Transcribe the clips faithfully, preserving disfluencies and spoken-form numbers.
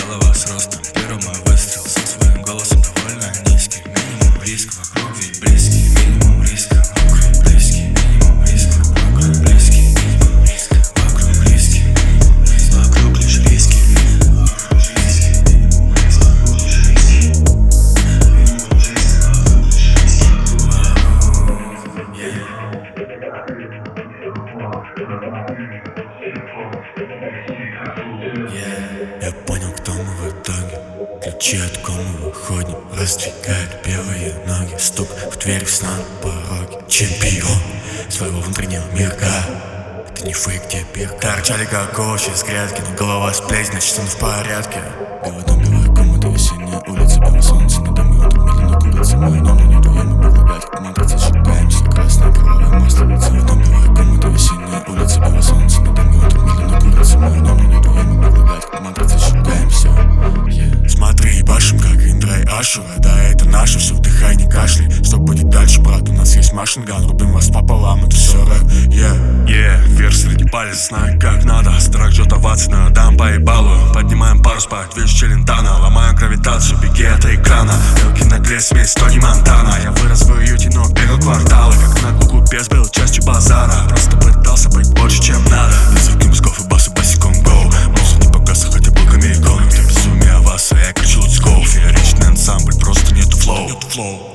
голова с ростом. Первый мой выстрел со своим голосом довольно низкий. Минимум риск, вокруг ведь близкий. Минимум риска, вокруг близкий. Минимум риска, вокруг близкий. Минимум риска, вокруг близкий. Минимум риска, вокруг лишь риски. Я понял, кто мы в итоге. Ключи от комы выходим, раздвигают белые ноги. Стук в дверь, сна на пороге. Чемпион своего внутреннего мирка. Это не фейк, где бирка. Торчали как овощи из грядки, но голова с плеч, значит все в порядке. Голодом белая комната, весенняя улица, белое солнце надо мной, тут медленно курится. Мой номер не дуем, мы благать, как матрица, сжигаемся. Красное кровавое масло, голодом белая комната, весенняя улица, белое солнце надо мной, тут медленно курится. Мой номер не дуем, мы благать, как матрица, сжигаемся. Yeah. Смотри, ебашим как Индра и Ашура. Да, это наше, все вдыхай, не кашляй. Что будет дальше, брат? У нас есть машинган, рубим вас пополам, это все рэп. Yeah, yeah, вверх среди палец, знаю как надо. Страх ждет овации, но дам поебалую. Поднимаем парус по две Челентана. Ломаем гравитацию, беги от экрана. Руки на гле, смесь Тони Монтана. Я вырос в уюте, но бегал кварталы. Как на куклу пес был частью базара. Просто пытался быть больше, чем надо. Языки мозгов и басы босиком гоу. Музыка не погаса, хотя был камейконом. Ты безумие аваса, я кричу let's go. Фееричный ансамбль, просто нету флоу. Нету флоу.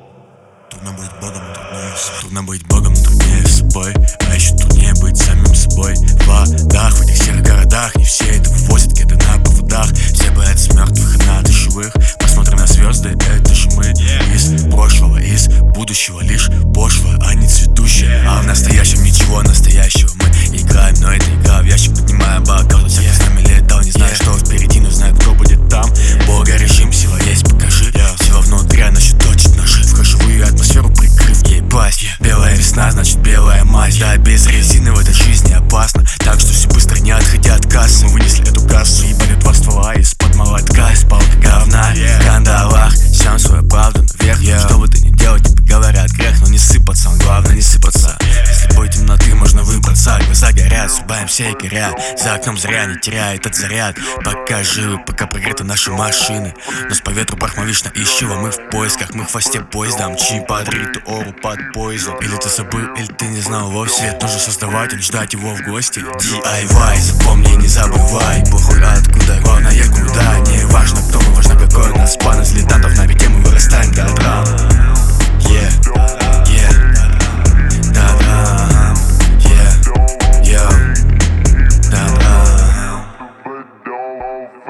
Трудно быть богом, труднее собой. Трудно быть богом, труднее собой. А еще труднее быть самим собой. В водах, в этих серых городах не все это вывозят, кеды на поводах. Все боятся мертвых, и надо живых. Посмотрим на звезды, это же мы. Из прошлого, из будущего лишь пошло, а не цветущее. А в настоящем ничего настоящего. Мы играем, но это игра в ящик. Поднимая бокал, всякий с нами летал. Не знаю, что впереди, но знаю, кто будет там. Бога режим, сила есть, покажи. Сила внутри, она щиточит ножи. Вхожу в атмосферу, прикрыв ей пасть. Белая весна, значит белая мать. Да, без резины в этой жизни опасно. Так что все быстро, не отходя от кассы. Мы вынесли эту кассу, ебали два ствола из-под молотка. Из-под говна, в кандалах. Сям свою правду наверх, yeah. Что бы ты ни делал, тебе говорят грех. Но не сыпаться, главное не сыпаться. Если бой темноты, можно выбраться. Глаза горят, срубаем все и горят. За окном зря не теряет этот заряд. Пока живы, пока прогреты наши машины. Нос по ветру пах, мы вечно ищем. А мы в поисках, мы в хвосте поезда. Мчи под риту, ору под поездом. Или ты забыл, или ты не знал вовсе. Я тоже создаватель, ждать его в гости. ди ай вай, запомни, не забывай. Похуй откуда, главное куда. Не важно кто